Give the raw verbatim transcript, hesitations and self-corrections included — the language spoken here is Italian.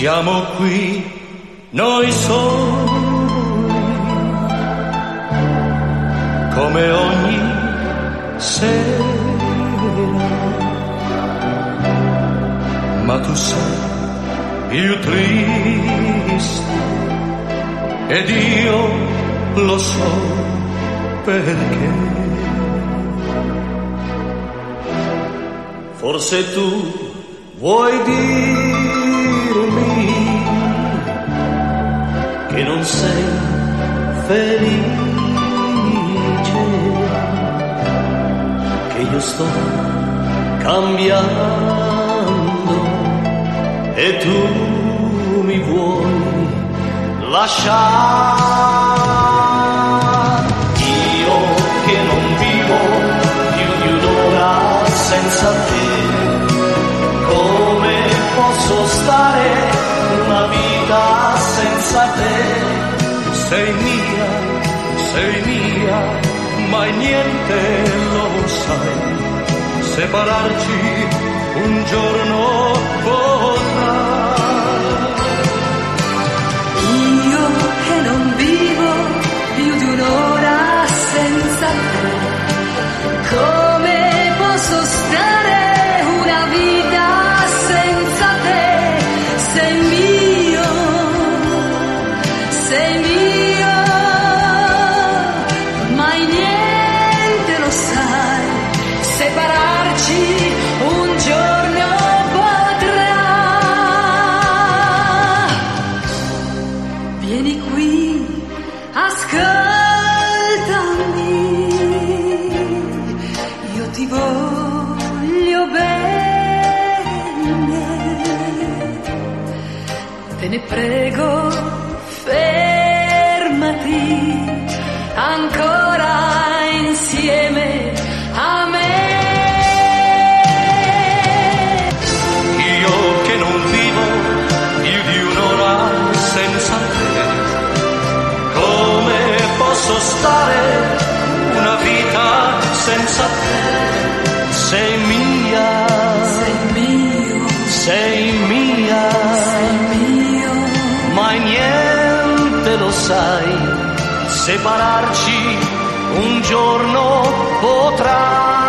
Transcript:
Siamo qui, noi soli, come ogni sera, ma tu sei più triste ed io lo so perché. Forse tu vuoi dirmi che non sei felice, che io sto cambiando e tu mi vuoi lasciare. Io che non vivo più di un'ora senza te, come posso stare una vita senza te? Sei mia, sei mia, mai niente lo sai, separarci un giorno potrà. Io che non vivo più di un'ora senza te, come posso stare una vita senza te? Sei mio, sei mio, mai niente lo sai, separarci un giorno potrà. Vieni qui, ascoltami, io ti voglio bene, te ne prego, fermati ancora insieme a me. Io che non vivo più di un'ora senza te, come posso stare una vita senza te? Sei mia, Sei mio, sei mia, sei mio, mai niente lo sai, separarci un giorno potrà.